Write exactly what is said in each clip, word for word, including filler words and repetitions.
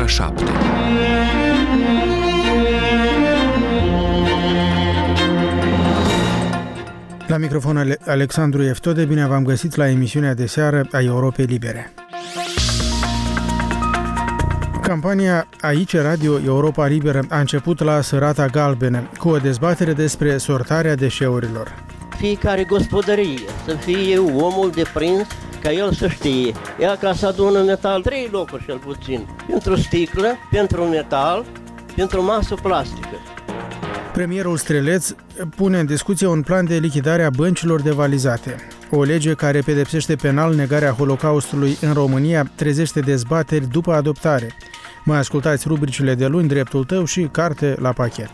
șapte. La microfon Alexandru Eftode, bine v-am găsit la emisiunea de seară a Europei Libere. Campania Aici Radio Europa Liberă a început la Sărata Galbenă, cu o dezbatere despre sortarea deșeurilor. Fiecare gospodărie să fie omul de prins, ca el să știe. Ea ca să adună metal, trei locuri cel puțin. Pentru sticlă, pentru metal, pentru masă plastică. Premierul Streleț pune în discuție un plan de lichidare a băncilor devalizate. O lege care pedepsește penal negarea Holocaustului în România trezește dezbateri după adoptare. Mai ascultați rubricile de luni, Dreptul tău și Carte la pachet.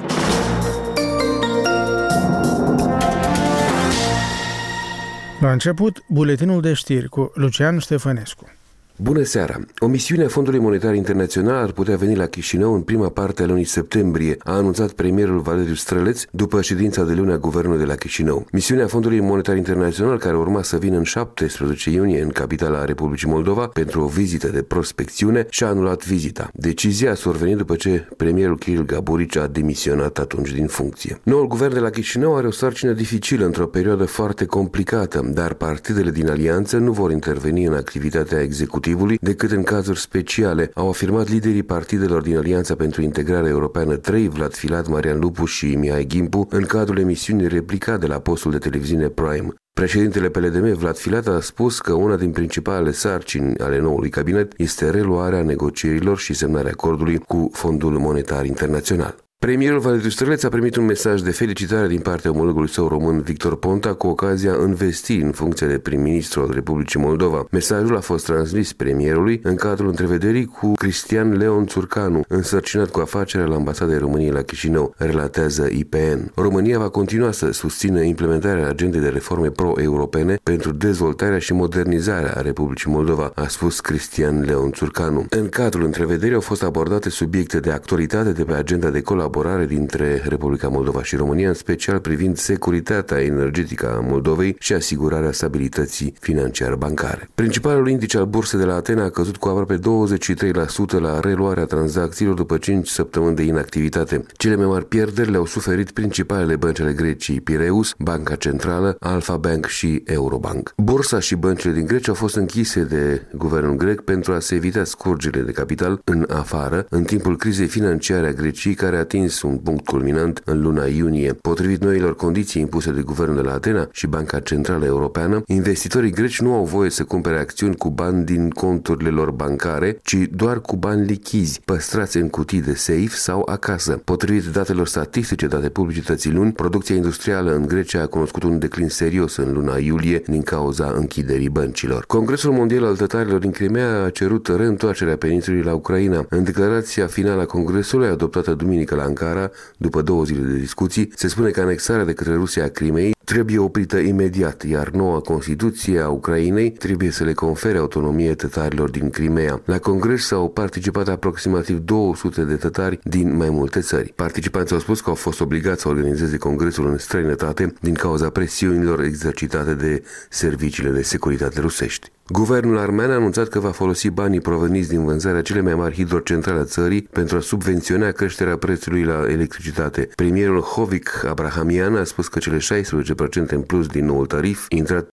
La început, buletinul de știri cu Lucian Ștefănescu. Bună seara! O misiune a Fondului Monetar Internațional ar putea veni la Chișinău în prima parte a lunii septembrie, a anunțat premierul Valeriu Străleț după ședința de luni a Guvernului de la Chișinău. Misiunea Fondului Monetar Internațional, care urma să vină în șaptesprezece iunie în capitala Republicii Moldova pentru o vizită de prospecțiune, și-a anulat vizita. Decizia a survenit după ce premierul Kiril Gaburici a demisionat atunci din funcție. Noul guvern de la Chișinău are o sarcină dificilă într-o perioadă foarte complicată, dar partidele din alianță nu vor interveni în activitatea executivă decât în cazuri speciale, au afirmat liderii partidelor din Alianța pentru Integrare Europeană trei, Vlad Filat, Marian Lupu și Mihai Ghimpu, în cadrul emisiunii Replica de la postul de televiziune Prime. Președintele P L D M, Vlad Filat, a spus că una din principalele sarcini ale noului cabinet este reluarea negocierilor și semnarea acordului cu Fondul Monetar Internațional. Premierul Valeriu Străleț a primit un mesaj de felicitare din partea omologului său român Victor Ponta cu ocazia învestirii în funcție de prim-ministru al Republicii Moldova. Mesajul a fost transmis premierului în cadrul întrevederii cu Cristian Leon Țurcanu, însărcinat cu afacerea la Ambasadei României la Chișinău, relatează I P N. România va continua să susțină implementarea agendei de reforme pro-europene pentru dezvoltarea și modernizarea a Republicii Moldova, a spus Cristian Leon Țurcanu. În cadrul întrevederii au fost abordate subiecte de actualitate de pe agenda de colaborare dintre Republica Moldova și România, în special privind securitatea energetică a Moldovei și asigurarea stabilității financiar-bancare. Principalul indice al bursei de la Atena a căzut cu aproape douăzeci și trei la sută la reluarea tranzacțiilor după cinci săptămâni de inactivitate. Cele mai mari pierderi le-au suferit principalele bănci ale Greciei, Piraeus, Banca Centrală, Alpha Bank și Eurobank. Bursa și băncile din Grecia au fost închise de guvernul grec pentru a se evita scurgerile de capital în afară în timpul crizei financiare a Greciei, care a atins un punct culminant în luna iunie. Potrivit noilor condiții impuse de guvernul de la Atena și Banca Centrală Europeană, investitorii greci nu au voie să cumpere acțiuni cu bani din conturile lor bancare, ci doar cu bani lichizi, păstrați în cutii de safe sau acasă. Potrivit datelor statistice date publicității luni, producția industrială în Grecia a cunoscut un declin serios în luna iulie din cauza închiderii băncilor. Congresul Mondial al Tătarilor din Crimea a cerut reîntoarcerea peninsulei la Ucraina. În declarația finală a Congresului, adoptată duminică la Ankara, după două zile de discuții, se spune că anexarea de către Rusia a Crimei trebuie oprită imediat, iar noua Constituție a Ucrainei trebuie să le confere autonomie tătarilor din Crimea. La congres s-au participat aproximativ două sute de tătari din mai multe țări. Participanții au spus că au fost obligați să organizeze congresul în străinătate din cauza presiunilor exercitate de serviciile de securitate rusești. Guvernul armean a anunțat că va folosi banii proveniți din vânzarea cele mai mari hidrocentrale a țării pentru a subvenționa creșterea prețului la electricitate. Premierul Hovik Abrahamian a spus că cele șaisprezece la sută în plus din noul tarif intrat